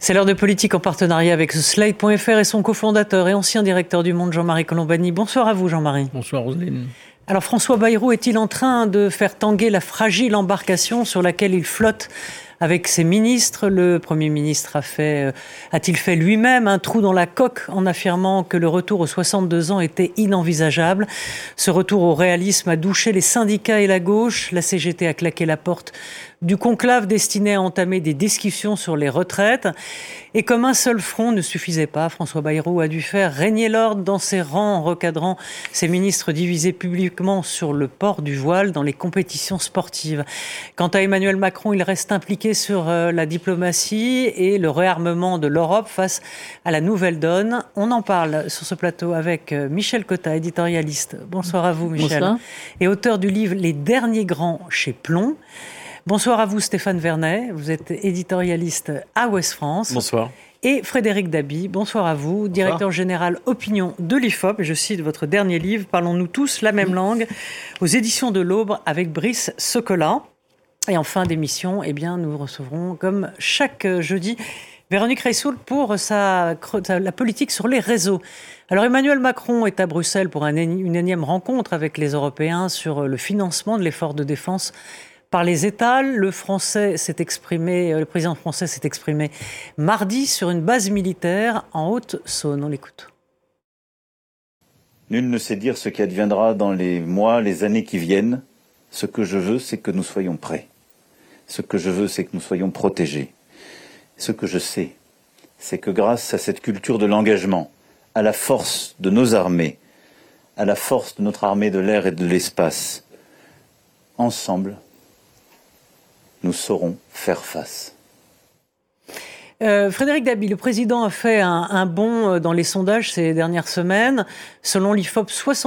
C'est l'heure de politique en partenariat avec Slate.fr et son cofondateur et ancien directeur du Monde, Jean-Marie Colombani. Bonsoir à vous, Jean-Marie. Bonsoir, Roselyne. Alors, François Bayrou est-il en train de faire tanguer la fragile embarcation sur laquelle il flotte avec ses ministres? Le Premier ministre a-t-il fait lui-même un trou dans la coque en affirmant que le retour aux 62 ans était inenvisageable? Ce retour au réalisme a douché les syndicats et la gauche. La CGT a claqué la porte du conclave destiné à entamer des discussions sur les retraites. Et comme un seul front ne suffisait pas, François Bayrou a dû faire régner l'ordre dans ses rangs en recadrant ses ministres divisés publiquement sur le port du voile dans les compétitions sportives. Quant à Emmanuel Macron, il reste impliqué sur la diplomatie et le réarmement de l'Europe face à la nouvelle donne. On en parle sur ce plateau avec Michel Cotta, éditorialiste. Bonsoir à vous, Michel. Bonsoir. Et auteur du livre Les Derniers Grands chez Plomb. Bonsoir à vous, Stéphane Vernet. Vous êtes éditorialiste à Ouest France. Bonsoir. Et Frédéric Dabi, bonsoir à vous, directeur général opinion de l'IFOP. Je cite votre dernier livre, Parlons-nous tous la même langue, aux éditions de l'Aube avec Brice Socola. Et en fin d'émission, nous recevrons, comme chaque jeudi, Véronique Reissoul pour la politique sur les réseaux. Alors Emmanuel Macron est à Bruxelles pour une énième rencontre avec les Européens sur le financement de l'effort de défense par les États. Le président français s'est exprimé mardi sur une base militaire en Haute-Saône. On l'écoute. Nul ne sait dire ce qui adviendra dans les mois, les années qui viennent. Ce que je veux, c'est que nous soyons prêts. Ce que je veux, c'est que nous soyons protégés. Ce que je sais, c'est que grâce à cette culture de l'engagement, à la force de nos armées, à la force de notre armée de l'air et de l'espace, ensemble, nous saurons faire face. Frédéric Dabi, le président a fait un bond dans les sondages ces dernières semaines. Selon l'IFOP,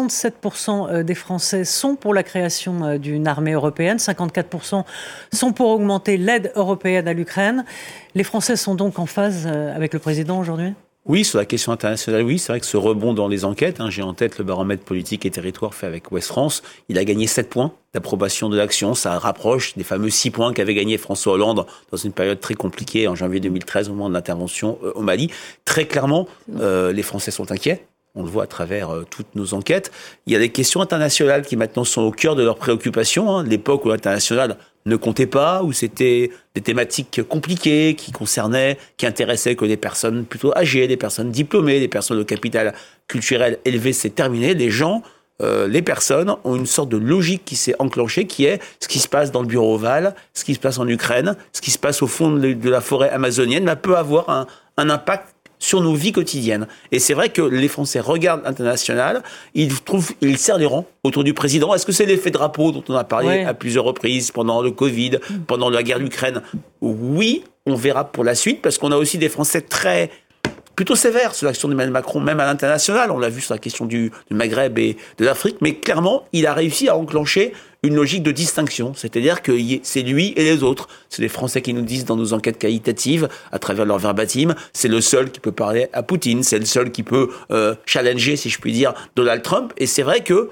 67% des Français sont pour la création d'une armée européenne, 54% sont pour augmenter l'aide européenne à l'Ukraine. Les Français sont donc en phase avec le président aujourd'hui ? Oui, sur la question internationale, oui, c'est vrai que ce rebond dans les enquêtes, j'ai en tête le baromètre politique et territoire fait avec Ouest France, il a gagné 7 points d'approbation de l'action, ça rapproche des fameux 6 points qu'avait gagné François Hollande dans une période très compliquée en janvier 2013 au moment de l'intervention au Mali. Très clairement, les Français sont inquiets. On le voit à travers toutes nos enquêtes. Il y a des questions internationales qui maintenant sont au cœur de leurs préoccupations. L'époque où l'international ne comptait pas, où c'était des thématiques compliquées qui intéressaient que des personnes plutôt âgées, des personnes diplômées, des personnes au capital culturel élevé, c'est terminé. Les personnes ont une sorte de logique qui s'est enclenchée, qui est ce qui se passe dans le bureau ovale, ce qui se passe en Ukraine, ce qui se passe au fond de la forêt amazonienne, peut avoir un impact sur nos vies quotidiennes. Et c'est vrai que les Français regardent l'international, ils serrent les rangs autour du président. Est-ce que c'est l'effet drapeau dont on a parlé à plusieurs reprises pendant le Covid, pendant la guerre d'Ukraine? Oui, on verra pour la suite, parce qu'on a aussi des Français plutôt sévères sur l'action d'Emmanuel Macron, même à l'international. On l'a vu sur la question du Maghreb et de l'Afrique, mais clairement, il a réussi à enclencher une logique de distinction, c'est-à-dire que c'est lui et les autres. C'est les Français qui nous disent dans nos enquêtes qualitatives, à travers leur verbatim, c'est le seul qui peut parler à Poutine, c'est le seul qui peut challenger, si je puis dire, Donald Trump. Et c'est vrai que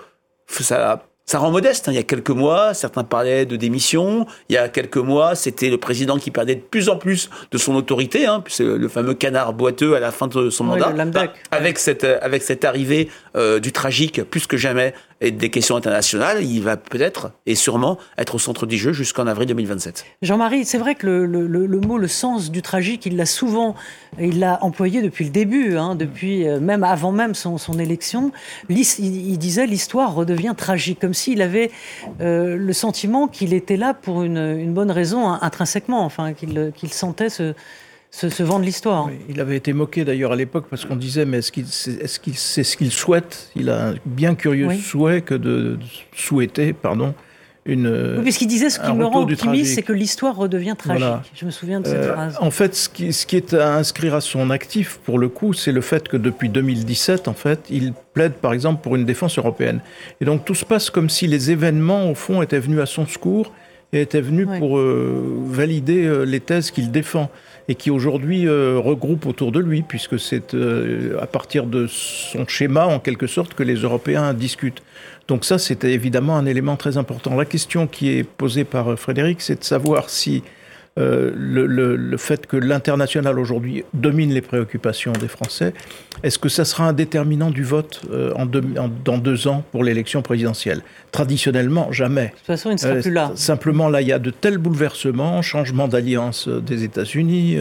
ça rend modeste. Il y a quelques mois, certains parlaient de démission. Il y a quelques mois, c'était le président qui perdait de plus en plus de son autorité. C'est le fameux canard boiteux à la fin de son mandat. Avec cette arrivée du tragique, plus que jamais, et des questions internationales, il va peut-être et sûrement être au centre du jeu jusqu'en avril 2027. Jean-Marie, c'est vrai que le mot, le sens du tragique, il l'a employé depuis le début, depuis même avant même son élection. Il disait l'histoire redevient tragique, comme s'il avait le sentiment qu'il était là pour une bonne raison intrinsèquement, qu'il sentait ce vent de l'histoire. Oui, il avait été moqué d'ailleurs à l'époque parce qu'on disait mais est-ce qu'il c'est ce qu'il souhaite? Il a un bien curieux souhait que de souhaiter, Oui, puisqu'il disait ce qui me rend optimiste, c'est que l'histoire redevient tragique. Voilà. Je me souviens de cette phrase. En fait, ce qui est à inscrire à son actif, pour le coup, c'est le fait que depuis 2017, en fait, il plaide, par exemple, pour une défense européenne. Et donc, tout se passe comme si les événements, au fond, étaient venus à son secours et étaient venus pour valider les thèses qu'il défend et qui aujourd'hui regroupent autour de lui, puisque c'est à partir de son schéma, en quelque sorte, que les Européens discutent. Donc ça, c'était évidemment un élément très important. La question qui est posée par Frédéric, c'est de savoir si le fait que l'international aujourd'hui domine les préoccupations des Français, est-ce que ça sera un déterminant du vote dans 2 ans pour l'élection présidentielle? Traditionnellement, jamais. De toute façon, il ne sera plus là. Simplement, là, il y a de tels bouleversements, changement d'alliance des États-Unis,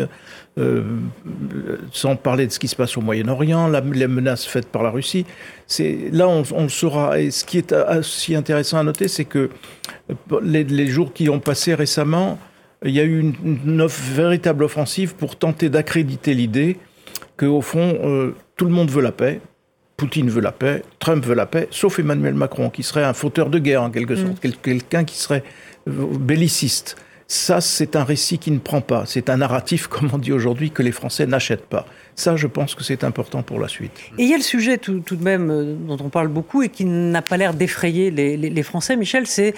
sans parler de ce qui se passe au Moyen-Orient, les menaces faites par la Russie. Là, on le saura. Et ce qui est aussi intéressant à noter, c'est que les jours qui ont passé récemment, il y a eu une véritable offensive pour tenter d'accréditer l'idée qu'au fond, tout le monde veut la paix. Poutine veut la paix, Trump veut la paix, sauf Emmanuel Macron, qui serait un fauteur de guerre en quelque sorte, quelqu'un qui serait belliciste. Ça, c'est un récit qui ne prend pas. C'est un narratif, comme on dit aujourd'hui, que les Français n'achètent pas. Ça, je pense que c'est important pour la suite. Et il y a le sujet tout de même dont on parle beaucoup et qui n'a pas l'air d'effrayer les Français, Michel, c'est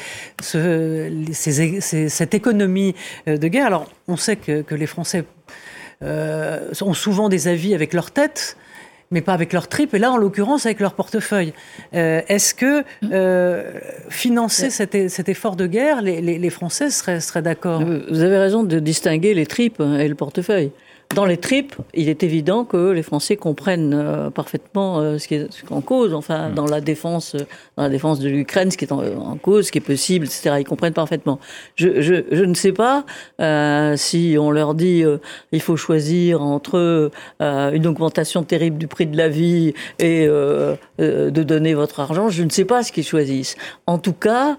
cette économie de guerre. Alors, on sait que les Français ont souvent des avis avec leur tête, mais pas avec leur tripes, et là, en l'occurrence, avec leur portefeuille. Est-ce que financer cet effort de guerre, les Français seraient d'accord? Vous avez raison de distinguer les tripes et le portefeuille. Dans les tripes, il est évident que les Français comprennent parfaitement ce qui est en cause, enfin, dans la défense de l'Ukraine, ce qui est en cause, ce qui est possible, etc. Ils comprennent parfaitement. Je ne sais pas si on leur dit il faut choisir entre une augmentation terrible du prix de la vie et de donner votre argent. Je ne sais pas ce qu'ils choisissent. En tout cas,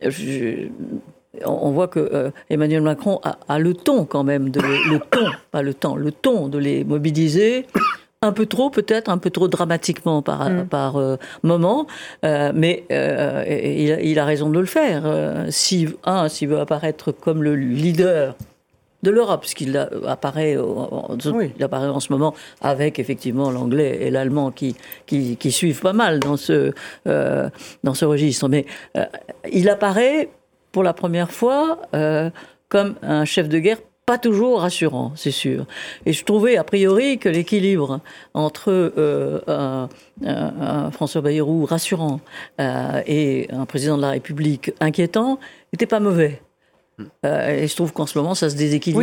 on voit que Emmanuel Macron a le ton quand même, le ton de les mobiliser, un peu trop peut-être, un peu trop dramatiquement par moment, mais il a raison de le faire. S'il veut apparaître comme le leader de l'Europe, puisqu'il apparaît en ce moment avec effectivement l'anglais et l'allemand qui suivent pas mal dans ce registre. Mais il apparaît pour la première fois comme un chef de guerre pas toujours rassurant, c'est sûr. Et je trouvais a priori que l'équilibre entre un François Bayrou rassurant et un président de la République inquiétant n'était pas mauvais. Et je trouve qu'en ce moment, ça se déséquilibre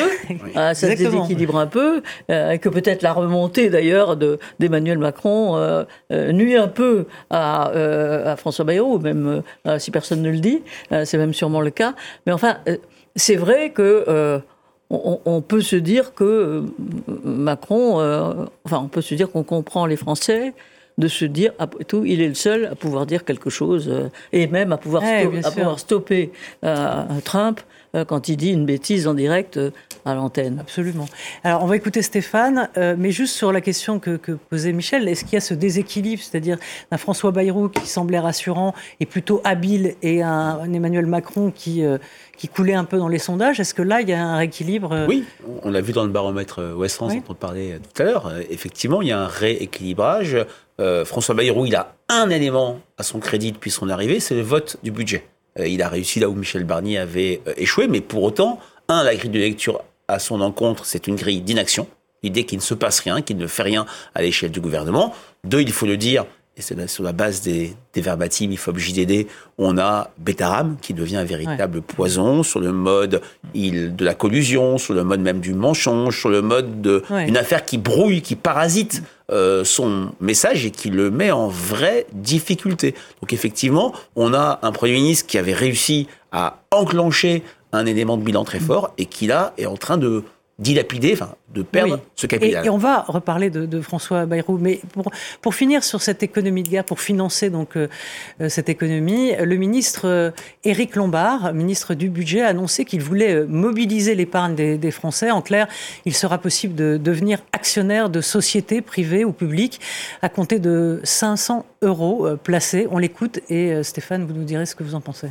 un peu, et que peut-être la remontée d'ailleurs d'Emmanuel Macron nuit un peu à François Bayrou, même si personne ne le dit, c'est même sûrement le cas. Mais enfin, c'est vrai que on peut se dire que Macron, on peut se dire qu'on comprend les Français, de se dire, après tout, il est le seul à pouvoir dire quelque chose, et même à pouvoir stopper Trump quand il dit une bêtise en direct à l'antenne. Absolument. Alors, on va écouter Stéphane, mais juste sur la question que posait Michel, est-ce qu'il y a ce déséquilibre, c'est-à-dire un François Bayrou qui semblait rassurant et plutôt habile, et un Emmanuel Macron qui coulait un peu dans les sondages? Est-ce que là, il y a un rééquilibre? Oui, on l'a vu dans le baromètre Ouest France dont on parlait tout à l'heure. Effectivement, il y a un rééquilibrage. François Bayrou, il a un élément à son crédit depuis son arrivée, c'est le vote du budget. Il a réussi là où Michel Barnier avait échoué, mais pour autant, la grille de lecture à son encontre, c'est une grille d'inaction. L'idée qu'il ne se passe rien, qu'il ne fait rien à l'échelle du gouvernement. 2, il faut le dire, et c'est sur la base des verbatims IFOP JDD, on a Bétaram qui devient un véritable poison sur le mode de la collusion, sur le mode même du mensonge, sur le mode d'une affaire qui brouille, qui parasite son message et qui le met en vraie difficulté. Donc effectivement, on a un Premier ministre qui avait réussi à enclencher un élément de bilan très fort et qui là est en train de dilapider, de perdre ce capital. Et on va reparler de François Bayrou, mais pour finir sur cette économie de guerre, pour financer donc cette économie, le ministre Éric Lombard, ministre du Budget, a annoncé qu'il voulait mobiliser l'épargne des Français. En clair, il sera possible de devenir actionnaire de sociétés privées ou publiques à compter de 500 € placés. On l'écoute et Stéphane, vous nous direz ce que vous en pensez.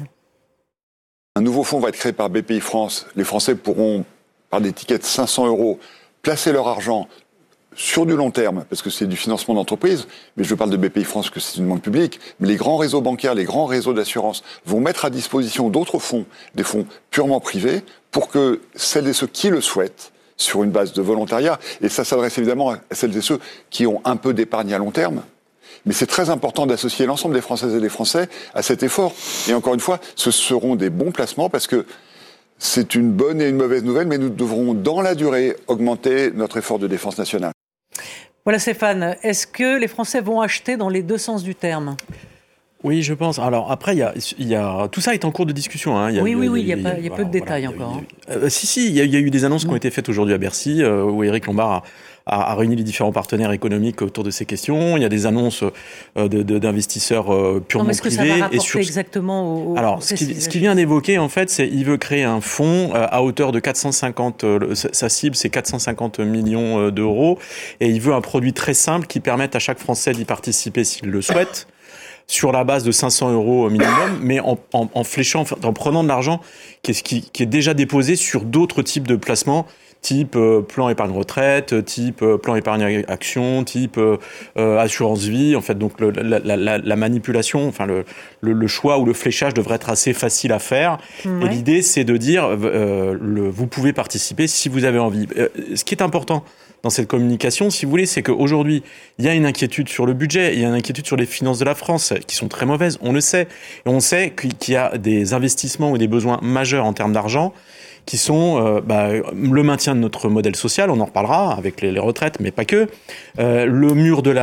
Un nouveau fonds va être créé par BPI France. Les Français pourront, par des tickets de 500 €, placer leur argent sur du long terme, parce que c'est du financement d'entreprise, mais je parle de BPI France que c'est une banque publique, mais les grands réseaux bancaires, les grands réseaux d'assurance vont mettre à disposition d'autres fonds, des fonds purement privés, pour que celles et ceux qui le souhaitent, sur une base de volontariat, et ça s'adresse évidemment à celles et ceux qui ont un peu d'épargne à long terme, mais c'est très important d'associer l'ensemble des Françaises et des Français à cet effort. Et encore une fois, ce seront des bons placements, parce que c'est une bonne et une mauvaise nouvelle, mais nous devrons, dans la durée, augmenter notre effort de défense nationale. Voilà Stéphane, est-ce que les Français vont acheter dans les deux sens du terme ? Oui, je pense. Alors après, il y a tout ça est en cours de discussion. Hein. Il y a peu de détails encore. Il y a eu des annonces qui ont été faites aujourd'hui à Bercy, où Éric Lombard a réuni les différents partenaires économiques autour de ces questions. Il y a des annonces d'investisseurs purement privés. Est-ce que ça va rapporter exactement Alors, ce qu'il vient d'évoquer, en fait, c'est qu'il veut créer un fonds à hauteur de 450... sa cible, c'est 450 millions d'euros. Et il veut un produit très simple qui permette à chaque Français d'y participer s'il le souhaite, sur la base de 500 euros minimum, mais en fléchant, en prenant de l'argent qui est déjà déposé sur d'autres types de placements, type plan épargne retraite, type plan épargne action, type assurance vie. En fait, donc la manipulation, enfin le choix ou le fléchage devrait être assez facile à faire. Et l'idée, c'est de dire vous pouvez participer si vous avez envie. Ce qui est important dans cette communication, si vous voulez, c'est qu'aujourd'hui, il y a une inquiétude sur le budget, il y a une inquiétude sur les finances de la France, qui sont très mauvaises, on le sait. Et on sait qu'il y a des investissements ou des besoins majeurs en termes d'argent, qui sont le maintien de notre modèle social, on en reparlera avec les retraites, mais pas que, le mur de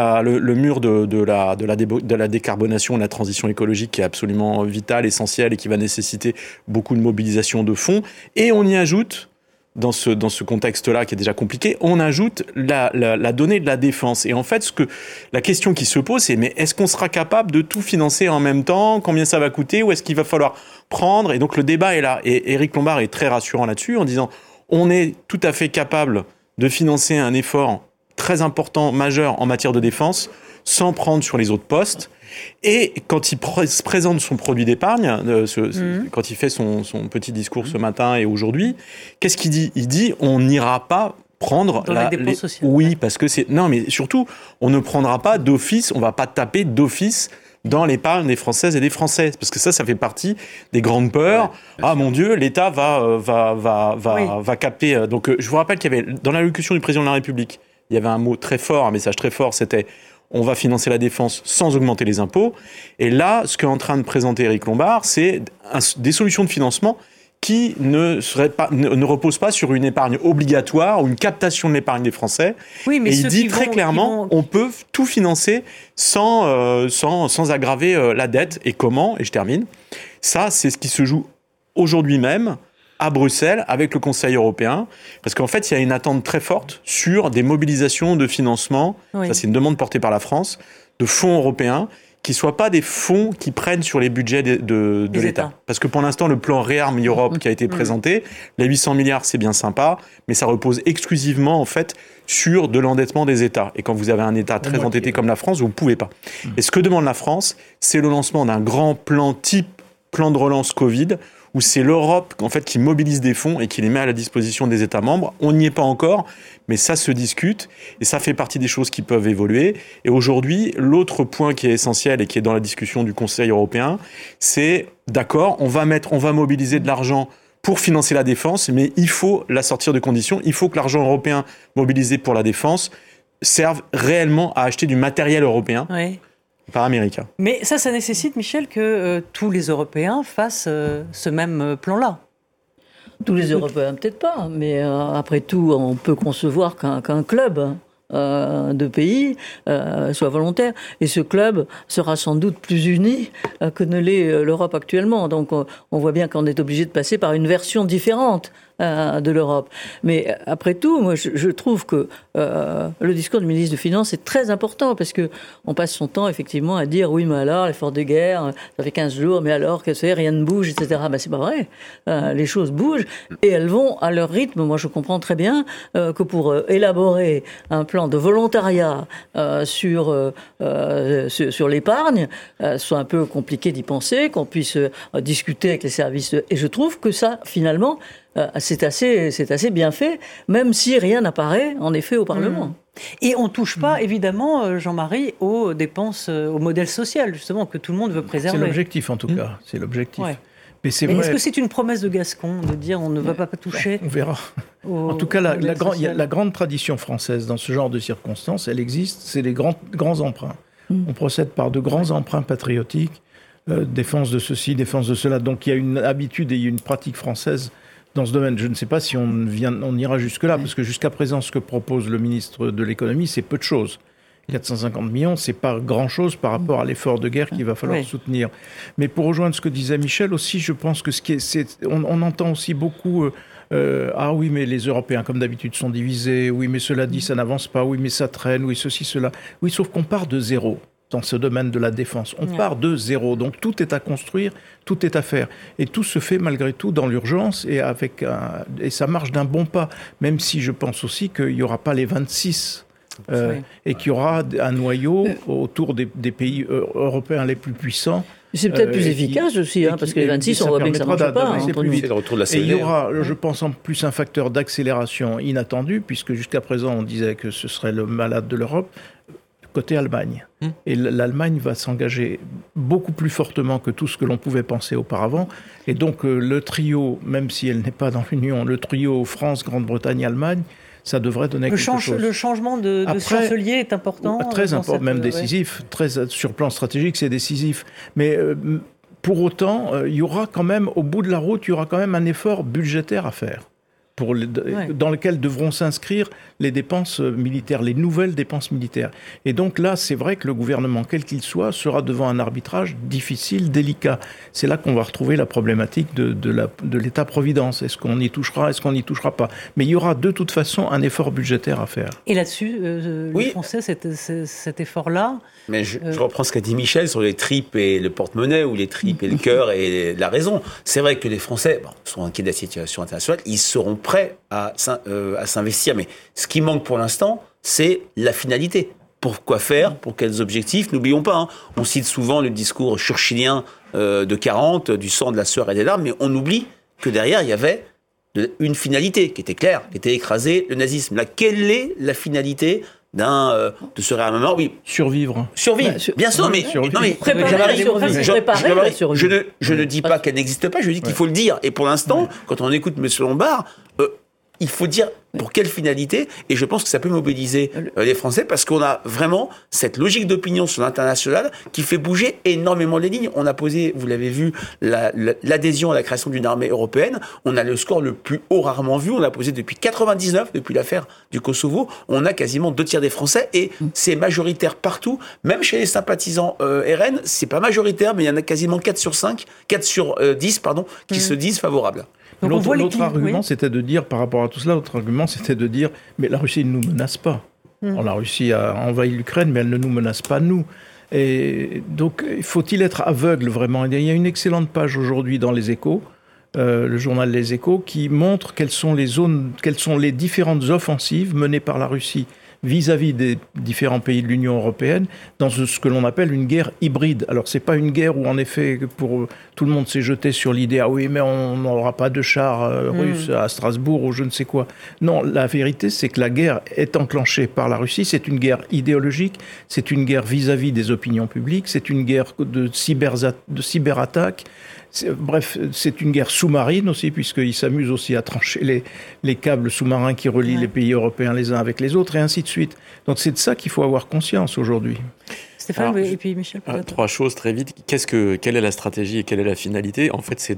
la décarbonation, de la transition écologique qui est absolument vitale, essentielle et qui va nécessiter beaucoup de mobilisation de fonds. Et on y ajoute, dans ce contexte-là qui est déjà compliqué, on ajoute la donnée de la défense. Et en fait, la question qui se pose, c'est mais est-ce qu'on sera capable de tout financer en même temps ? Combien ça va coûter ? Ou est-ce qu'il va falloir prendre ? Et donc le débat est là. Et Éric Lombard est très rassurant là-dessus en disant on est tout à fait capable de financer un effort très important, majeur en matière de défense, sans prendre sur les autres postes. Et quand il présente son produit d'épargne, quand il fait son petit discours ce matin et aujourd'hui, qu'est-ce qu'il dit ? Il dit on n'ira pas prendre dans la dépense sociale. Oui, parce que non, mais surtout, on ne prendra pas d'office, on va pas taper d'office dans l'épargne des Françaises et des Français, parce que ça fait partie des grandes peurs. Mon Dieu, l'État va capter. Donc, je vous rappelle qu'il y avait dans l'allocution du président de la République, il y avait un mot très fort, un message très fort, c'était on va financer la défense sans augmenter les impôts. Et là, ce qu'est en train de présenter Éric Lombard, c'est des solutions de financement qui ne reposent pas sur une épargne obligatoire ou une captation de l'épargne des Français. Oui, mais et il dit très clairement, on peut tout financer sans aggraver la dette. Et comment ? Et je termine. Ça, c'est ce qui se joue aujourd'hui même à Bruxelles, avec le Conseil européen, parce qu'en fait, il y a une attente très forte sur des mobilisations de financement, ça c'est une demande portée par la France, de fonds européens, qui ne soient pas des fonds qui prennent sur les budgets de l'État. Parce que pour l'instant, le plan Rearm Europe qui a été présenté, les 800 milliards, c'est bien sympa, mais ça repose exclusivement, en fait, sur de l'endettement des États. Et quand vous avez un État très endetté comme la France, vous ne pouvez pas. Et ce que demande la France, c'est le lancement d'un grand plan type plan de relance Covid, où c'est l'Europe en fait, qui mobilise des fonds et qui les met à la disposition des États membres. On n'y est pas encore, mais ça se discute et ça fait partie des choses qui peuvent évoluer. Et aujourd'hui, l'autre point qui est essentiel et qui est dans la discussion du Conseil européen, c'est d'accord, on va mobiliser de l'argent pour financer la défense, mais il faut la sortir de conditions. Il faut que l'argent européen mobilisé pour la défense serve réellement à acheter du matériel européen. Oui. Par américain. Mais ça nécessite, Michel, que tous les Européens fassent ce même plan-là. Tous les Européens, peut-être pas, mais après tout, on peut concevoir qu'un club de pays soit volontaire. Et ce club sera sans doute plus uni que ne l'est l'Europe actuellement. Donc on voit bien qu'on est obligé de passer par une version différente de l'Europe. Mais après tout, moi je trouve que le discours du ministre des Finances est très important parce que on passe son temps effectivement à dire oui mais alors l'effort de guerre ça fait 15 jours mais alors que c'est rien ne bouge etc. Ben c'est pas vrai. Les choses bougent et elles vont à leur rythme. Moi je comprends très bien que pour élaborer un plan de volontariat sur l'épargne soit un peu compliqué d'y penser, qu'on puisse discuter avec les services et je trouve que ça finalement c'est assez bien fait, même si rien n'apparaît, en effet, au Parlement. Et on ne touche pas, évidemment, Jean-Marie, aux dépenses, au modèle social, justement, que tout le monde veut préserver. C'est l'objectif, en tout cas. C'est l'objectif. Ouais. Mais est-ce que c'est une promesse de Gascon, de dire on ne va pas toucher On verra. En tout cas, la grande tradition française dans ce genre de circonstances, elle existe, c'est les grands emprunts. On procède par de grands emprunts patriotiques, défense de ceci, défense de cela. Donc il y a une habitude et une pratique française dans ce domaine. Je ne sais pas si on ira jusque-là, parce que jusqu'à présent, ce que propose le ministre de l'économie, c'est peu de choses. 450 millions, c'est pas grand-chose par rapport à l'effort de guerre qu'il va falloir soutenir. Mais pour rejoindre ce que disait Michel aussi, je pense que on entend aussi beaucoup ah oui, mais les Européens, comme d'habitude, sont divisés. Oui, mais cela dit, ça n'avance pas. Oui, mais ça traîne. Oui, ceci, cela. Oui, sauf qu'on part de zéro dans ce domaine de la défense. On part de zéro. Donc tout est à construire, tout est à faire. Et tout se fait malgré tout dans l'urgence et et ça marche d'un bon pas. Même si je pense aussi qu'il n'y aura pas les 26 et qu'il y aura un noyau autour des pays européens les plus puissants. C'est peut-être plus efficace aussi, parce que les 26, on voit bien que ça ne marche pas. C'est le retour de la CED. Et il y aura, je pense, en plus un facteur d'accélération inattendu, puisque jusqu'à présent, on disait que ce serait le malade de l'Europe, côté Allemagne. Et l'Allemagne va s'engager beaucoup plus fortement que tout ce que l'on pouvait penser auparavant. Et donc, le trio, même si elle n'est pas dans l'Union, le trio France, Grande-Bretagne, Allemagne, ça devrait donner quelque chose. Le changement de chancelier est important. Très important, même décisif. Sur plan stratégique, c'est décisif. Mais pour autant, il y aura quand même, au bout de la route, il y aura quand même un effort budgétaire à faire. Dans lequel devront s'inscrire les dépenses militaires, les nouvelles dépenses militaires. Et donc là, c'est vrai que le gouvernement, quel qu'il soit, sera devant un arbitrage difficile, délicat. C'est là qu'on va retrouver la problématique de l'État-providence. Est-ce qu'on y touchera, est-ce qu'on n'y touchera pas? Mais il y aura de toute façon un effort budgétaire à faire. Et là-dessus, les Français, cet effort-là... Mais je reprends ce qu'a dit Michel sur les tripes et le porte-monnaie, ou les tripes et le cœur et la raison. C'est vrai que les Français sont inquiets de la situation internationale, ils seront prêts à s'investir. Mais ce qui manque pour l'instant, c'est la finalité. Pourquoi faire? Pour quels objectifs? N'oublions pas, on cite souvent le discours churchillien de 40, du sang, de la sueur et des larmes, mais on oublie que derrière, il y avait une finalité qui était claire, qui était écraser le nazisme. Là, quelle est la finalité de ce réarmement? Oui. Survivre. Bien sûr, mais je ne dis pas qu'elle n'existe pas, je dis qu'il faut le dire. Et pour l'instant, quand on écoute M. Lombard, il faut dire pour quelle finalité, et je pense que ça peut mobiliser les Français, parce qu'on a vraiment cette logique d'opinion sur l'international qui fait bouger énormément les lignes. On a posé, vous l'avez vu, l'adhésion à la création d'une armée européenne. On a le score le plus haut rarement vu. On l'a posé depuis 99, depuis l'affaire du Kosovo. On a quasiment 2/3 des Français, et c'est majoritaire partout, même chez les sympathisants RN. C'est pas majoritaire, mais il y en a quasiment 4 sur 10, qui se disent favorables. L'autre argument, c'était de dire, par rapport à tout cela, mais la Russie ne nous menace pas. La Russie a envahi l'Ukraine, mais elle ne nous menace pas, nous. Et donc, faut-il être aveugle, vraiment? Il y a une excellente page aujourd'hui dans Les Échos, le journal Les Échos, qui montre quelles sont les différentes offensives menées par la Russie vis-à-vis des différents pays de l'Union européenne dans ce que l'on appelle une guerre hybride. Alors, c'est pas une guerre où, en effet, tout le monde s'est jeté sur l'idée « Ah oui, mais on n'aura pas de chars russes à Strasbourg ou je ne sais quoi ». Non, la vérité, c'est que la guerre est enclenchée par la Russie. C'est une guerre idéologique, c'est une guerre vis-à-vis des opinions publiques, c'est une guerre de cyberattaques. Bref, c'est une guerre sous-marine aussi, puisqu'ils s'amusent aussi à trancher les câbles sous-marins qui relient les pays européens les uns avec les autres, et ainsi de suite. Donc c'est de ça qu'il faut avoir conscience aujourd'hui. Stéphane, et puis Michel, peut-être. 3 choses très vite. Quelle est la stratégie et quelle est la finalité? En fait, c'est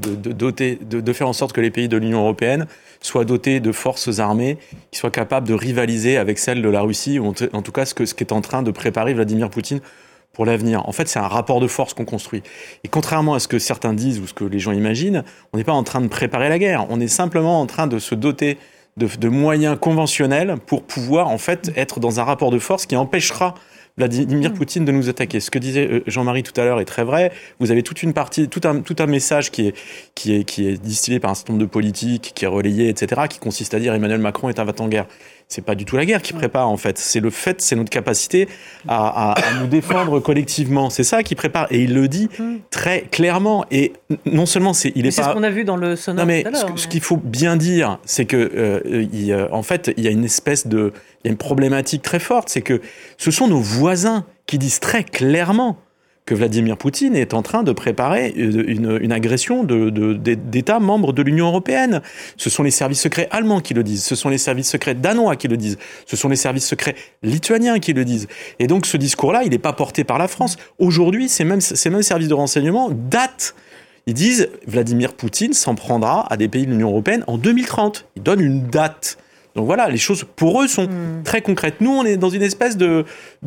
de faire en sorte que les pays de l'Union européenne soient dotés de forces armées qui soient capables de rivaliser avec celles de la Russie, ou en tout cas ce qu'est en train de préparer Vladimir Poutine pour l'avenir. En fait, c'est un rapport de force qu'on construit. Et contrairement à ce que certains disent ou ce que les gens imaginent, on n'est pas en train de préparer la guerre. On est simplement en train de se doter de moyens conventionnels pour pouvoir, en fait, être dans un rapport de force qui empêchera Vladimir Poutine de nous attaquer. Ce que disait Jean-Marie tout à l'heure est très vrai. Vous avez toute une partie, tout un message qui est distillé par un certain nombre de politiques, qui est relayé, etc., qui consiste à dire Emmanuel Macron est un va-t-en guerre. C'est pas du tout la guerre qui prépare, en fait. C'est notre capacité à nous défendre collectivement. C'est ça qui prépare. Et il le dit très clairement. Et non seulement c'est ce qu'on a vu dans le sonore tout à l'heure. Ce qu'il faut bien dire, c'est que, en fait, il y a une problématique très forte. C'est que ce sont nos voisins qui disent très clairement que Vladimir Poutine est en train de préparer une agression d'États membres de l'Union européenne. Ce sont les services secrets allemands qui le disent, ce sont les services secrets danois qui le disent, ce sont les services secrets lituaniens qui le disent. Et donc ce discours-là, il n'est pas porté par la France. Aujourd'hui, ces mêmes services de renseignement datent. Ils disent Vladimir Poutine s'en prendra à des pays de l'Union européenne en 2030. Ils donnent une date. Donc voilà, les choses pour eux sont très concrètes. Nous, on est dans une espèce de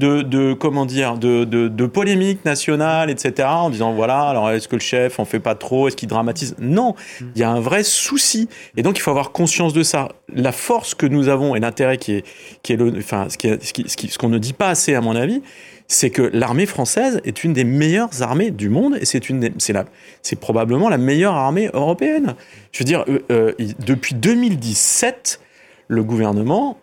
polémique nationale, etc. En disant voilà, alors est-ce que le chef en fait pas trop, est-ce qu'il dramatise ? Non, il y a un vrai souci. Et donc il faut avoir conscience de ça. La force que nous avons et l'intérêt ce qu'on ne dit pas assez à mon avis, c'est que l'armée française est une des meilleures armées du monde et c'est probablement la meilleure armée européenne. Je veux dire, depuis 2017. Le gouvernement,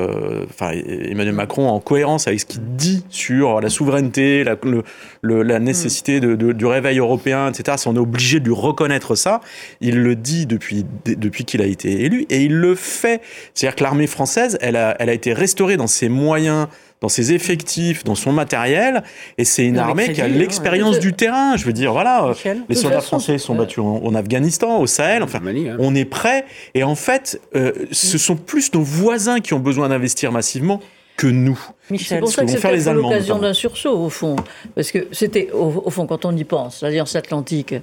Emmanuel Macron, en cohérence avec ce qu'il dit sur la souveraineté, la nécessité du réveil européen, etc., si on est obligé de lui reconnaître ça, il le dit depuis qu'il a été élu, et il le fait. C'est-à-dire que l'armée française, elle a été restaurée dans ses moyens, dans ses effectifs, dans son matériel, et c'est une armée qui a l'expérience du terrain. Je veux dire, voilà, les soldats français sont battus en Afghanistan, au Sahel, enfin, on est prêt, et en fait, ce sont plus nos voisins qui ont besoin d'investir massivement que nous. Michel, c'est pour ça que c'était l'occasion d'un sursaut, au fond. Parce que c'était, au fond, quand on y pense, l'Alliance Atlantique,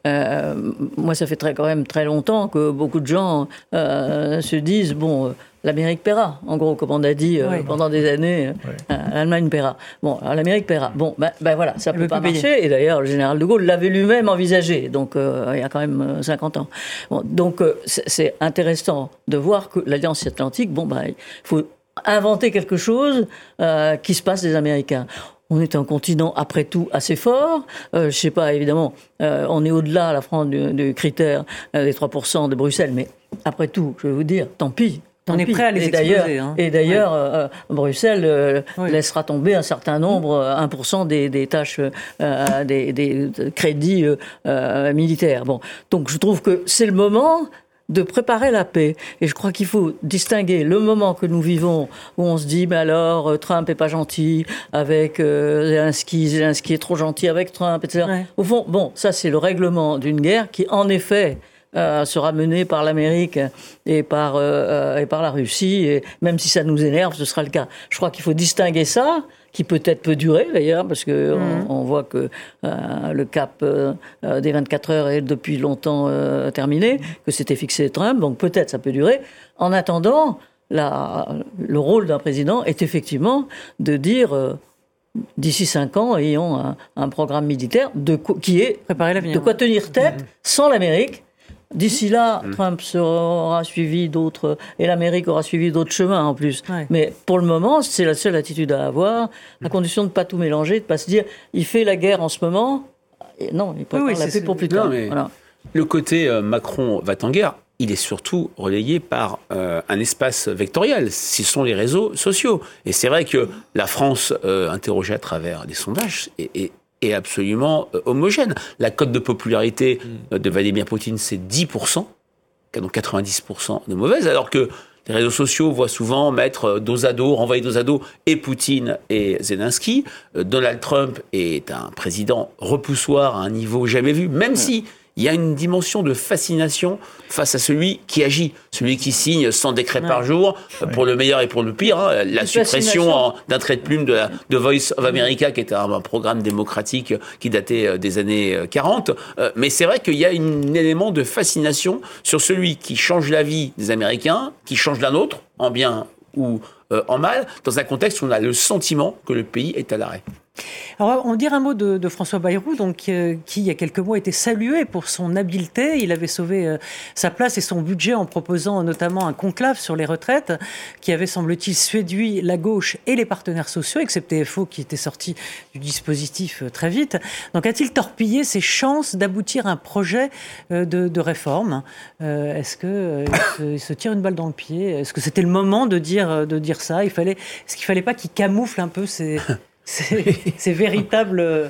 moi, ça fait quand même très longtemps que beaucoup de gens se disent, l'Amérique paiera, en gros, comme on a dit pendant des années, l'Allemagne paiera. Bon, alors l'Amérique paiera. Bon, voilà, ça ne peut pas marcher. Et d'ailleurs, le général de Gaulle l'avait lui-même envisagé, donc il y a quand même 50 ans. Bon, donc c'est intéressant de voir que l'Alliance Atlantique, il faut inventer quelque chose qui se passe des Américains. On est un continent, après tout, assez fort. Je sais pas, évidemment, on est au-delà, la France, du critère des 3% de Bruxelles, mais après tout, je vais vous dire, tant pis. On est prêt à les exploser. Et d'ailleurs, Bruxelles laissera tomber un certain nombre, 1% des tâches, des crédits militaires. Bon, donc je trouve que c'est le moment de préparer la paix. Et je crois qu'il faut distinguer le moment que nous vivons, où on se dit, Trump est pas gentil avec Zelensky est trop gentil avec Trump, etc. Ouais. Au fond, ça c'est le règlement d'une guerre qui, en effet, sera menée par l'Amérique et par la Russie, et même si ça nous énerve, ce sera le cas. Je crois qu'il faut distinguer ça, qui peut-être peut durer d'ailleurs, parce que on voit que le cap des 24 heures est depuis longtemps terminé, que c'était fixé Trump, donc peut-être ça peut durer. En attendant, le rôle d'un président est effectivement de dire d'ici 5 ans, ayons un programme militaire qui est de quoi tenir tête sans l'Amérique. D'ici là, Trump aura suivi d'autres, et l'Amérique aura suivi d'autres chemins en plus. Ouais. Mais pour le moment, c'est la seule attitude à avoir, à condition de ne pas tout mélanger, de ne pas se dire, il fait la guerre en ce moment, et non, il prépare la paix pour plus tard. Voilà. Le côté Macron va en guerre, il est surtout relayé par un espace vectoriel. Ce sont les réseaux sociaux. Et c'est vrai que la France, interrogée à travers des sondages, est absolument homogène. La cote de popularité de Vladimir Poutine, c'est 10%, donc 90% de mauvaise, alors que les réseaux sociaux voient souvent mettre renvoyer dos à dos et Poutine et Zelensky. Donald Trump est un président repoussoir à un niveau jamais vu, même si il y a une dimension de fascination face à celui qui agit, celui qui signe 100 décrets par jour, pour le meilleur et pour le pire. La suppression d'un trait de plume de Voice of America, qui était un programme démocratique qui datait des années 40. Mais c'est vrai qu'il y a un élément de fascination sur celui qui change la vie des Américains, qui change la nôtre, en bien ou en mal, dans un contexte où on a le sentiment que le pays est à l'arrêt. Alors, on va dire un mot de François Bayrou, donc, qui, il y a quelques mois, était salué pour son habileté. Il avait sauvé sa place et son budget en proposant notamment un conclave sur les retraites, qui avait, semble-t-il, séduit la gauche et les partenaires sociaux, excepté FO, qui était sorti du dispositif très vite. Donc, a-t-il torpillé ses chances d'aboutir à un projet de réforme ? Est-ce qu'il se tire une balle dans le pied ? Est-ce que c'était le moment de dire ça ? Est-ce qu'il ne fallait pas qu'il camoufle un peu ces véritables...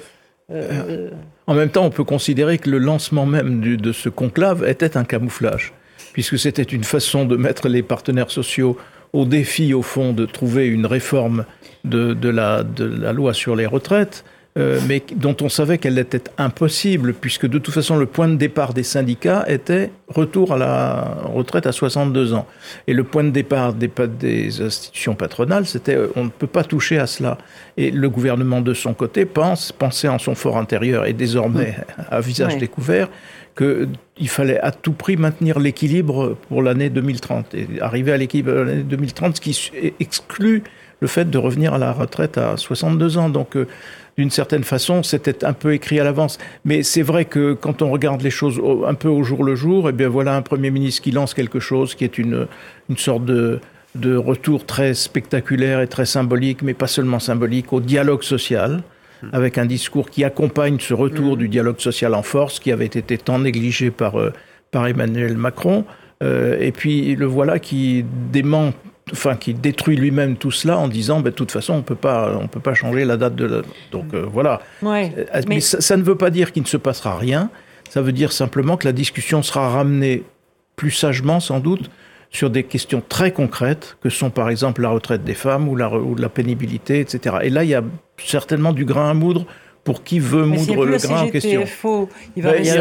En même temps, on peut considérer que le lancement même de ce conclave était un camouflage, puisque c'était une façon de mettre les partenaires sociaux au défi, au fond, de trouver une réforme de la loi sur les retraites, mais dont on savait qu'elle était impossible, puisque de toute façon, le point de départ des syndicats était retour à la retraite à 62 ans. Et le point de départ des institutions patronales, c'était on ne peut pas toucher à cela. Et le gouvernement, de son côté, pensait en son fort intérieur, et désormais à visage découvert, qu'il fallait à tout prix maintenir l'équilibre pour l'année 2030. Et arriver à l'équilibre de l'année 2030, ce qui exclut le fait de revenir à la retraite à 62 ans. Donc, d'une certaine façon, c'était un peu écrit à l'avance. Mais c'est vrai que quand on regarde les choses un peu au jour le jour, eh bien voilà un Premier ministre qui lance quelque chose qui est une sorte de retour très spectaculaire et très symbolique, mais pas seulement symbolique, au dialogue social, avec un discours qui accompagne ce retour du dialogue social en force, qui avait été tant négligé par Emmanuel Macron. Et puis le voilà qui qui détruit lui-même tout cela en disant de toute façon on peut pas changer la date de la... Donc voilà. Ouais, mais ça ne veut pas dire qu'il ne se passera rien. Ça veut dire simplement que la discussion sera ramenée plus sagement sans doute sur des questions très concrètes que sont par exemple la retraite des femmes ou la pénibilité, etc. Et là il y a certainement du grain à moudre pour qui veut moudre le grain en question. Il y a la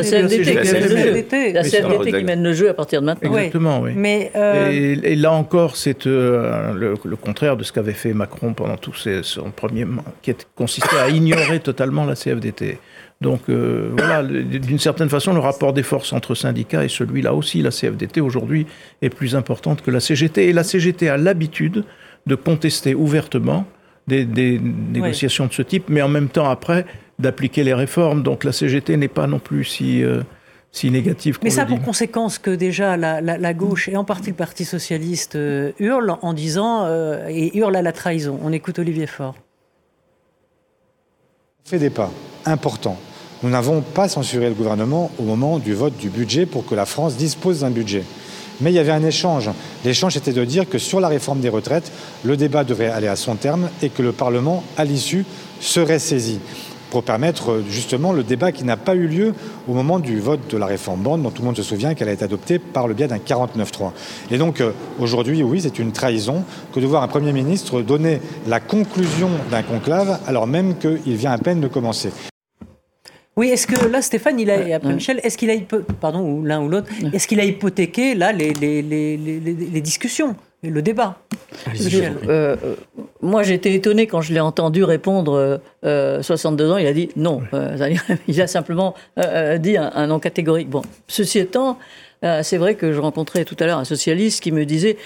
CFDT qui mène le jeu à partir de maintenant. Exactement, oui. Mais et là encore, c'est le contraire de ce qu'avait fait Macron pendant tout son premier mandat, qui consistait à ignorer totalement la CFDT. Donc voilà, d'une certaine façon, le rapport des forces entre syndicats et celui-là aussi, la CFDT aujourd'hui, est plus importante que la CGT. Et la CGT a l'habitude de contester ouvertement des négociations de ce type, mais en même temps, après, d'appliquer les réformes. Donc la CGT n'est pas non plus si négative qu'on le dit. Mais ça a pour conséquence que déjà la gauche, et en partie le Parti socialiste, hurle en disant, et hurle à la trahison. On écoute Olivier Faure. On fait des pas importants. Nous n'avons pas censuré le gouvernement au moment du vote du budget pour que la France dispose d'un budget. Mais il y avait un échange. L'échange était de dire que sur la réforme des retraites, le débat devrait aller à son terme et que le Parlement, à l'issue, serait saisi pour permettre justement le débat qui n'a pas eu lieu au moment du vote de la réforme Borne, dont tout le monde se souvient qu'elle a été adoptée par le biais d'un 49.3. Et donc aujourd'hui, oui, c'est une trahison que de voir un Premier ministre donner la conclusion d'un conclave alors même qu'il vient à peine de commencer. Oui, est-ce que là, Stéphane, après Michel, est-ce qu'il a ou l'un ou l'autre, est-ce qu'il a hypothéqué là les discussions, le débat? Moi, j'étais étonné quand je l'ai entendu répondre 62 ans. Il a dit non. Il a simplement dit un non catégorique. Bon, ceci étant, c'est vrai que je rencontrais tout à l'heure un socialiste qui me disait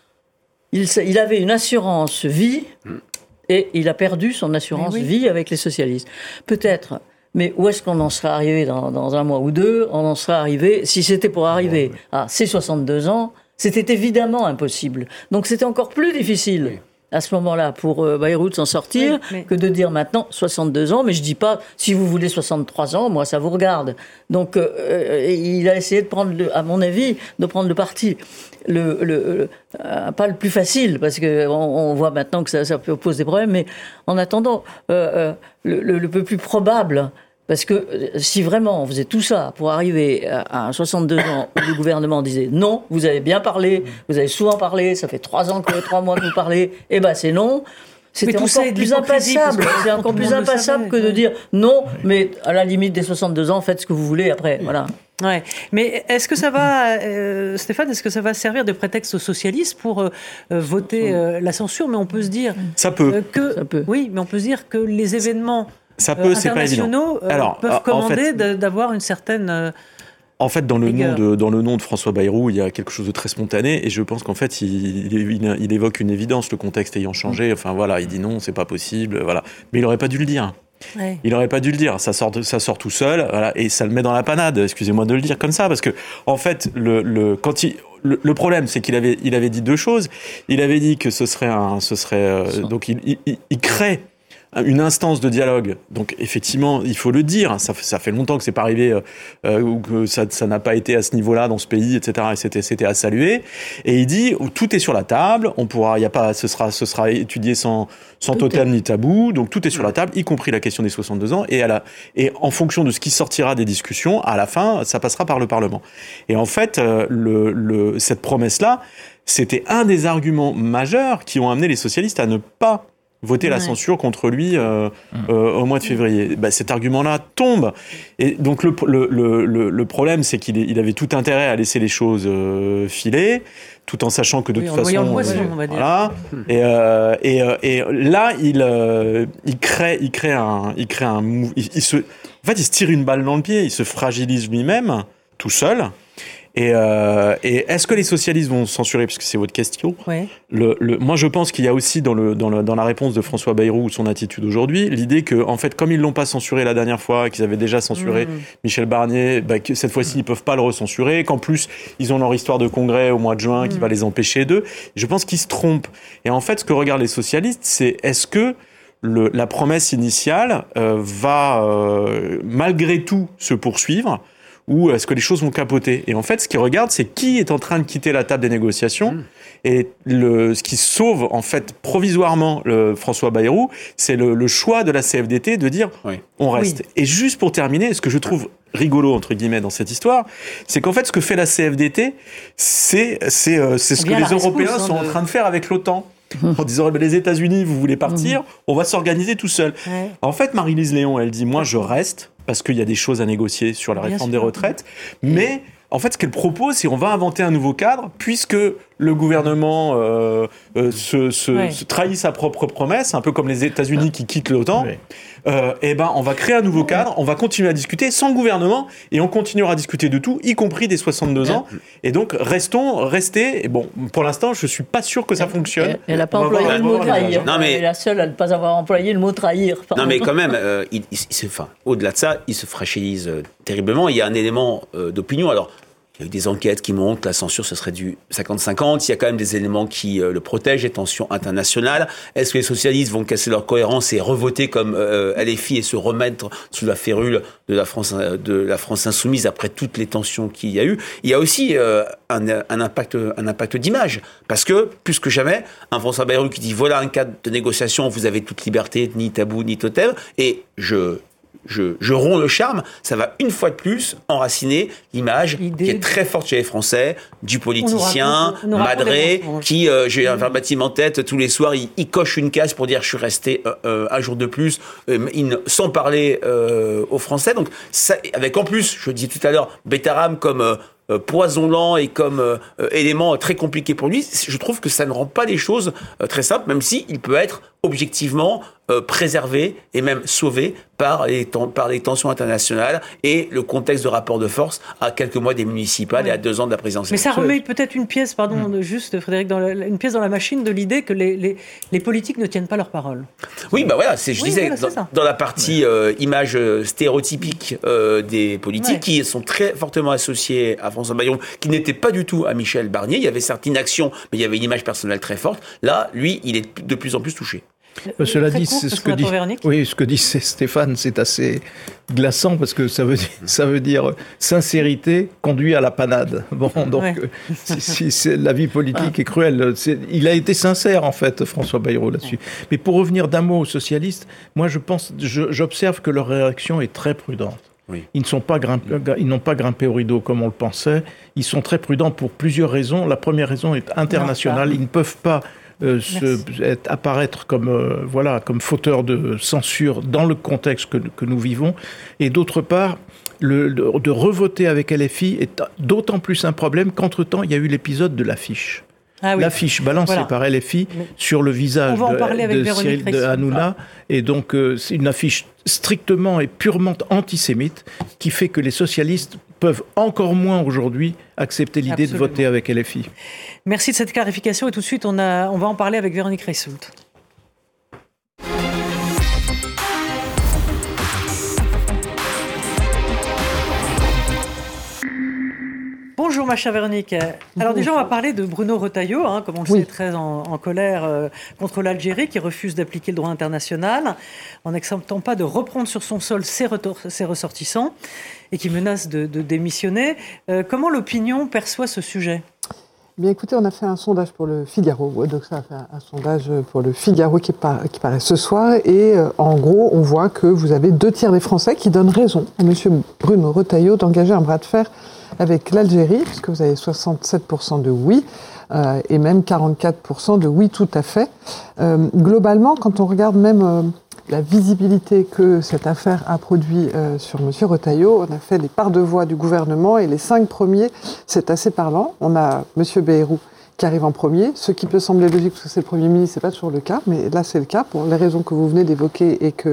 il avait une assurance vie et il a perdu son assurance vie avec les socialistes. Peut-être. Mais où est-ce qu'on en serait arrivé dans un mois ou deux? On en serait arrivé, si c'était pour arriver à ces 62 ans, c'était évidemment impossible. Donc c'était encore plus difficile à ce moment-là pour Bayrou de s'en sortir que de dire maintenant 62 ans. Mais je dis pas, si vous voulez 63 ans, moi ça vous regarde. Donc il a essayé de prendre, à mon avis, de prendre le parti. Pas le plus facile, parce qu'on voit maintenant que ça pose des problèmes, mais en attendant, le peu plus probable, parce que si vraiment on faisait tout ça pour arriver à 62 ans où le gouvernement disait non, vous avez bien parlé, vous avez souvent parlé, ça fait 3 mois que vous parlez, et ben c'est non. C'était encore plus impassable. C'est encore plus impassable que de dire non, mais à la limite des 62 ans, faites ce que vous voulez après. Voilà. Ouais. Mais est-ce que ça va, Stéphane, est-ce que ça va servir de prétexte aux socialistes pour voter la censure? Mais on peut se dire ça peut. Oui, mais on peut se dire que les événements internationaux peuvent commander d'avoir une certaine. En fait, dans le nom de François Bayrou, il y a quelque chose de très spontané, et je pense qu'en fait, il évoque une évidence, le contexte ayant changé. Enfin voilà, il dit non, c'est pas possible, voilà. Mais il aurait pas dû le dire. Ouais. Il aurait pas dû le dire. Ça sort tout seul, voilà, et ça le met dans la panade. Excusez-moi de le dire comme ça, parce que en fait, le problème, c'est qu'il avait dit deux choses. Il avait dit que donc il crée une instance de dialogue. Donc effectivement, il faut le dire. Ça fait longtemps que c'est pas arrivé, ou que ça n'a pas été à ce niveau-là dans ce pays, etc. Et c'était à saluer. Et il dit tout est sur la table. On pourra, ce sera étudié sans totem ni tabou. Donc tout est sur la table, y compris la question des 62 ans. Et en fonction de ce qui sortira des discussions, à la fin, ça passera par le Parlement. Et en fait, cette promesse-là, c'était un des arguments majeurs qui ont amené les socialistes à ne pas voté la censure contre lui au mois de février. Cet argument-là tombe. Et donc le problème, c'est qu'il avait tout intérêt à laisser les choses filer, tout en sachant que de toute façon, on va dire. Voilà. Et là, il se tire une balle dans le pied, il se fragilise lui-même, tout seul. Et est-ce que les socialistes vont censurer, puisque c'est votre question? Ouais. Moi, je pense qu'il y a aussi dans la réponse de François Bayrou ou son attitude aujourd'hui, l'idée que, en fait, comme ils l'ont pas censuré la dernière fois, qu'ils avaient déjà censuré Michel Barnier, que cette fois-ci ils peuvent pas le recensurer, qu'en plus ils ont leur histoire de congrès au mois de juin qui va les empêcher d'eux. Je pense qu'ils se trompent. Et en fait, ce que regardent les socialistes, c'est est-ce que la promesse initiale va malgré tout se poursuivre, ou est-ce que les choses vont capoter? Et en fait, ce qu'ils regardent, c'est qui est en train de quitter la table des négociations. Et ce qui sauve, en fait, provisoirement François Bayrou, c'est le choix de la CFDT de dire on reste. Oui. Et juste pour terminer, ce que je trouve rigolo, entre guillemets, dans cette histoire, c'est qu'en fait, ce que fait la CFDT, c'est ce que les Européens sont en train de faire avec l'OTAN. En disant, les États-Unis, vous voulez partir, on va s'organiser tout seul. Ouais. En fait, Marie-Lise Léon, elle dit, moi, je reste, parce qu'il y a des choses à négocier sur la réforme des retraites, mais en fait, ce qu'elle propose, c'est qu'on va inventer un nouveau cadre, puisque le gouvernement se trahit sa propre promesse, un peu comme les États-Unis qui quittent l'OTAN. On va créer un nouveau cadre, on va continuer à discuter sans gouvernement, et on continuera à discuter de tout, y compris des 62 ans. Et donc, restez. Et bon, pour l'instant, je suis pas sûr que ça fonctionne. Elle n'a pas employé le mot trahir. Elle est la seule à ne pas avoir employé le mot trahir. Non, mais quand même, au-delà de ça, il se fragilise terriblement. Il y a un élément d'opinion. Alors, il y a eu des enquêtes qui montrent que la censure, ce serait du 50-50. Il y a quand même des éléments qui le protègent, les tensions internationales. Est-ce que les socialistes vont casser leur cohérence et revoter comme LFI et se remettre sous la férule de la France insoumise après toutes les tensions qu'il y a eu? Il y a aussi un impact d'image. Parce que, plus que jamais, un François Bayrou qui dit voilà un cadre de négociation, vous avez toute liberté, ni tabou, ni totem, et je romps le charme, ça va une fois de plus enraciner l'image qui est très forte chez les Français, du politicien, madré, qui, j'ai un verbatim en tête, tous les soirs, il coche une case pour dire je suis resté un jour de plus, sans parler aux Français. Donc, ça, avec en plus, je disais tout à l'heure, Bétarame comme poison lent et comme élément très compliqué pour lui, je trouve que ça ne rend pas les choses très simples, même si il peut être objectivement préservé et même sauvé par les tensions internationales et le contexte de rapport de force à quelques mois des municipales et à 2 ans de la présidentielle. Mais ça remet peut-être une pièce, juste Frédéric, une pièce dans la machine de l'idée que les politiques ne tiennent pas leur parole. Oui, je disais, dans la partie image stéréotypique des politiques qui sont très fortement associées à François Bayrou, qui n'était pas du tout à Michel Barnier. Il y avait certes une action, mais il y avait une image personnelle très forte. Là, lui, il est de plus en plus touché. Cela dit, c'est ce que dit Stéphane, c'est assez glaçant parce que ça veut dire sincérité conduit à la panade. Bon, donc la vie politique est cruelle. Il a été sincère en fait, François Bayrou là-dessus. Mais pour revenir d'un mot aux socialistes, moi j'observe que leur réaction est très prudente. Oui. Ils n'ont pas grimpé au rideau comme on le pensait. Ils sont très prudents pour plusieurs raisons. La première raison est internationale. Ils ne peuvent pas apparaître comme fauteurs de censure dans le contexte que nous vivons. Et d'autre part, de revoter avec LFI est d'autant plus un problème qu'entre-temps, il y a eu l'épisode de l'affiche. Ah oui. L'affiche balancée par LFI sur le visage de Cyril Hanouna. Et donc, c'est une affiche strictement et purement antisémite qui fait que les socialistes peuvent encore moins aujourd'hui accepter l'idée de voter avec LFI. Merci de cette clarification. Et tout de suite, on va en parler avec Véronique Reissoult. Bonjour ma chère Véronique. Alors déjà on va parler de Bruno Retailleau, comme on le sait, très en colère contre l'Algérie qui refuse d'appliquer le droit international en n'acceptant pas de reprendre sur son sol ses ressortissants et qui menace de démissionner. Comment l'opinion perçoit ce sujet ? Bien écoutez, on a fait un sondage pour le Figaro. Donc ça a fait un sondage pour le Figaro qui paraît ce soir. Et en gros, on voit que vous avez 2/3 des Français qui donnent raison à M. Bruno Retailleau d'engager un bras de fer avec l'Algérie, puisque vous avez 67% de oui et même 44% de oui tout à fait. Globalement, quand on regarde même la visibilité que cette affaire a produit sur M. Retailleau, on a fait les parts de voix du gouvernement et les 5 premiers, c'est assez parlant. On a M. Bayrou qui arrive en premier, ce qui peut sembler logique parce que c'est le Premier ministre, c'est pas toujours le cas, mais là c'est le cas pour les raisons que vous venez d'évoquer et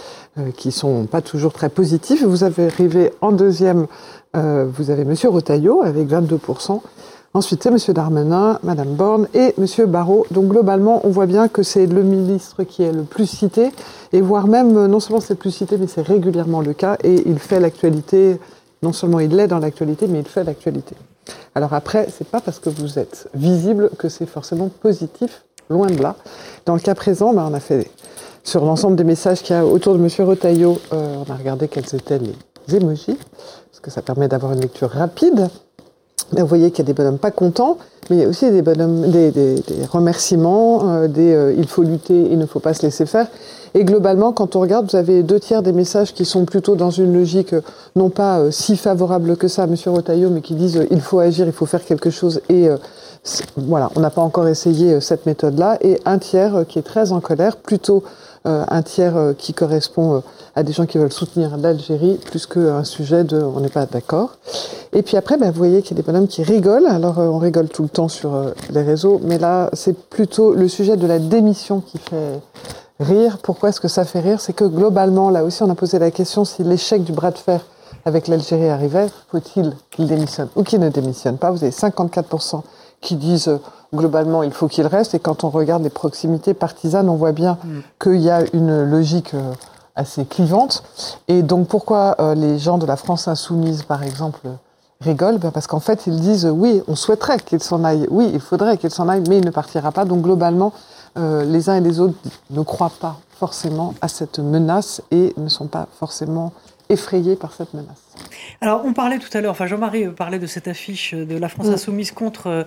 qui sont pas toujours très positives. Vous avez arrivé en deuxième, vous avez M. Retailleau avec 22%. Ensuite, c'est M. Darmanin, Mme Borne et M. Barrot. Donc, globalement, on voit bien que c'est le ministre qui est le plus cité, et voire même, non seulement c'est le plus cité, mais c'est régulièrement le cas, et il fait l'actualité, non seulement il l'est dans l'actualité, mais il fait l'actualité. Alors après, c'est pas parce que vous êtes visible que c'est forcément positif, loin de là. Dans le cas présent, on a fait, sur l'ensemble des messages qu'il y a autour de M. Retailleau, on a regardé quels étaient les emojis, parce que ça permet d'avoir une lecture rapide. Vous voyez qu'il y a des bonhommes pas contents, mais il y a aussi des bonhommes, des remerciements, il faut lutter, il ne faut pas se laisser faire. Et globalement, quand on regarde, vous avez 2/3 des messages qui sont plutôt dans une logique non pas si favorable que ça à M. Retailleau, mais qui disent il faut agir, il faut faire quelque chose. Et voilà, on n'a pas encore essayé cette méthode-là. Et 1/3 qui est très en colère, plutôt un tiers qui correspond à des gens qui veulent soutenir l'Algérie, plus qu'un sujet de on n'est pas d'accord. Et puis après, vous voyez qu'il y a des bonhommes qui rigolent. Alors on rigole tout le temps sur les réseaux, mais là c'est plutôt le sujet de la démission qui fait rire. Pourquoi est-ce que ça fait rire? C'est que globalement, là aussi on a posé la question si l'échec du bras de fer avec l'Algérie arrivait, faut-il qu'il démissionne ou qu'il ne démissionne pas? Vous avez 54% qui disent globalement il faut qu'il reste, et quand on regarde les proximités partisanes, on voit bien qu'il y a une logique assez clivante. Et donc pourquoi les gens de la France insoumise, par exemple, rigolent? Parce qu'en fait ils disent oui, on souhaiterait qu'il s'en aille, oui, il faudrait qu'il s'en aille, mais il ne partira pas. Donc globalement, les uns et les autres ne croient pas forcément à cette menace et ne sont pas forcément effrayés par cette menace. Alors, on parlait tout à l'heure, Jean-Marie parlait de cette affiche de la France Insoumise contre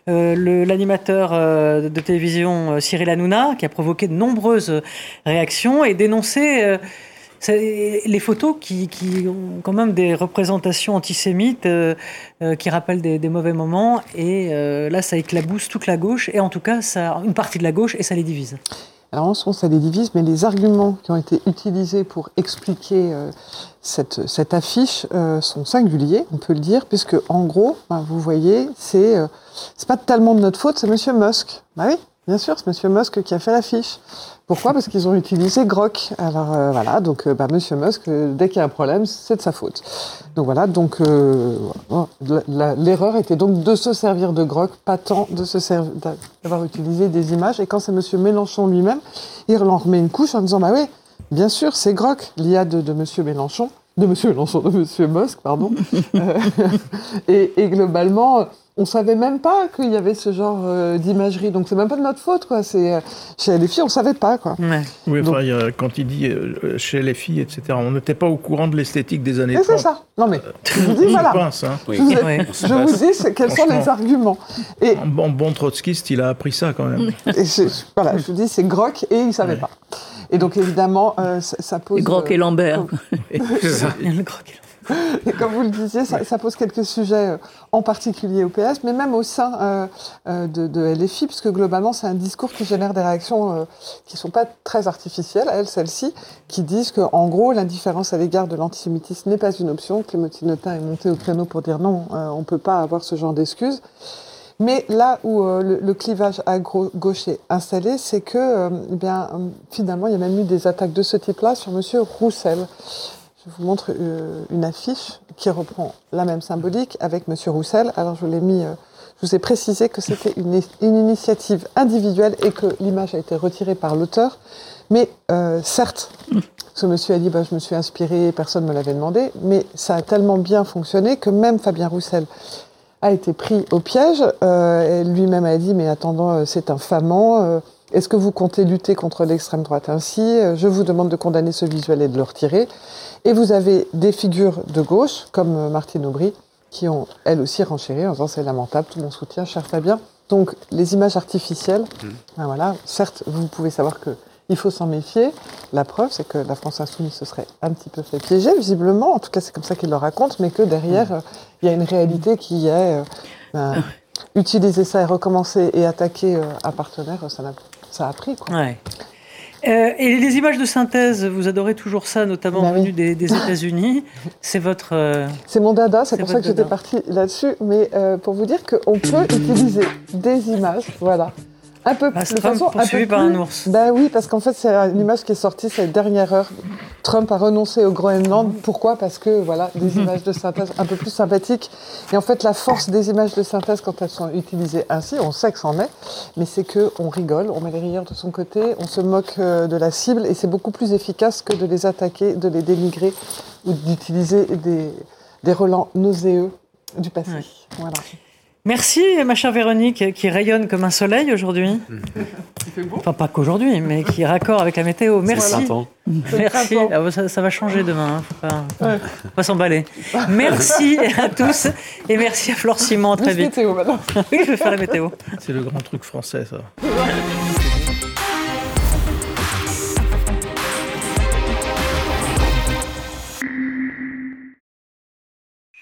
l'animateur de télévision Cyril Hanouna, qui a provoqué de nombreuses réactions et dénoncé les photos qui ont quand même des représentations antisémites qui rappellent des mauvais moments. Et là, ça éclabousse toute la gauche, et en tout cas, une partie de la gauche, et ça les divise. Alors, en ce moment, ça les divise, mais les arguments qui ont été utilisés pour expliquer cette affiche sont singuliers, on peut le dire, puisque en gros, vous voyez, c'est pas tellement de notre faute, c'est Monsieur Musk. Bah oui, bien sûr, c'est Monsieur Musk qui a fait l'affiche. Pourquoi? Parce qu'ils ont utilisé Grok. Alors voilà, donc Monsieur Musk, dès qu'il y a un problème, c'est de sa faute. Donc voilà, donc l'erreur était donc de se servir de Grok, pas tant de d'avoir utilisé des images. Et quand c'est Monsieur Mélenchon lui-même, il en remet une couche en disant bah oui, bien sûr, c'est Grok, l'IA de Monsieur Mélenchon. De Monsieur Musk, pardon. Et globalement, on savait même pas qu'il y avait ce genre d'imagerie. Donc c'est même pas de notre faute, quoi. C'est chez LFI, on savait pas, quoi. Ouais. Oui, enfin, quand il dit chez LFI, etc., on n'était pas au courant de l'esthétique des années 30. C'est ça. Non mais je vous dis voilà. Oui. Je vous dis quels sont les arguments. Et bon trotskiste, il a appris ça quand même. Voilà, je vous dis c'est Grok et il savait pas. Et donc évidemment, ça pose. Grok et Lambert. Le Grok et Lambert. Et comme vous le disiez, ça pose quelques sujets, en particulier au PS, mais même au sein de LFI, puisque globalement, c'est un discours qui génère des réactions qui ne sont pas très artificielles, celles-ci, qui disent qu'en gros, l'indifférence à l'égard de l'antisémitisme n'est pas une option. Clémentine Autain est montée au créneau pour dire non, on ne peut pas avoir ce genre d'excuses. Mais là où le clivage à gauche est installé, c'est que finalement, il y a même eu des attaques de ce type-là sur Monsieur Roussel. Je vous montre une affiche qui reprend la même symbolique avec Monsieur Roussel. Alors je vous ai précisé que c'était une initiative individuelle et que l'image a été retirée par l'auteur. Mais certes, ce monsieur a dit je me suis inspiré, personne ne me l'avait demandé, mais ça a tellement bien fonctionné que même Fabien Roussel a été pris au piège. Lui-même a dit mais attendant, c'est infamant. Est-ce que vous comptez lutter contre l'extrême droite ainsi? Je vous demande de condamner ce visuel et de le retirer. Et vous avez des figures de gauche, comme Martine Aubry, qui ont, elles aussi, renchéri en disant c'est lamentable, tout mon soutien, cher Fabien. Donc, les images artificielles, ben voilà, certes, vous pouvez savoir qu'il faut s'en méfier. La preuve, c'est que la France Insoumise se serait un petit peu fait piéger, visiblement. En tout cas, c'est comme ça qu'ils le racontent, mais que derrière, il y a une réalité qui est utiliser ça et recommencer et attaquer un partenaire, ça a pris, quoi. Ouais. Et les images de synthèse, vous adorez toujours ça, notamment venues des États-Unis. C'est votre... C'est mon dada, c'est pour ça que j'étais partie là-dessus. Mais pour vous dire qu'on peut utiliser des images, voilà, un peu de façon un peu par un ours. Ben oui, parce qu'en fait, c'est une image qui est sortie cette dernière heure. Trump a renoncé au Groenland. Pourquoi ? Parce que, voilà, des images de synthèse un peu plus sympathiques. Et en fait, la force des images de synthèse, quand elles sont utilisées ainsi, on sait que c'en est, mais c'est qu'on rigole, on met les rieurs de son côté, on se moque de la cible, et c'est beaucoup plus efficace que de les attaquer, de les dénigrer, ou d'utiliser des relents nauséeux du passé. Ouais. Voilà. Merci, ma chère Véronique, qui rayonne comme un soleil aujourd'hui. Enfin, pas qu'aujourd'hui, mais qui est raccord avec la météo. Merci. Merci. Ah, ça va changer demain. Faut pas s'emballer. Merci à tous et merci à Flore Simon. Très vite. Météo, maintenant. Oui, je vais faire la météo. C'est le grand truc français, ça.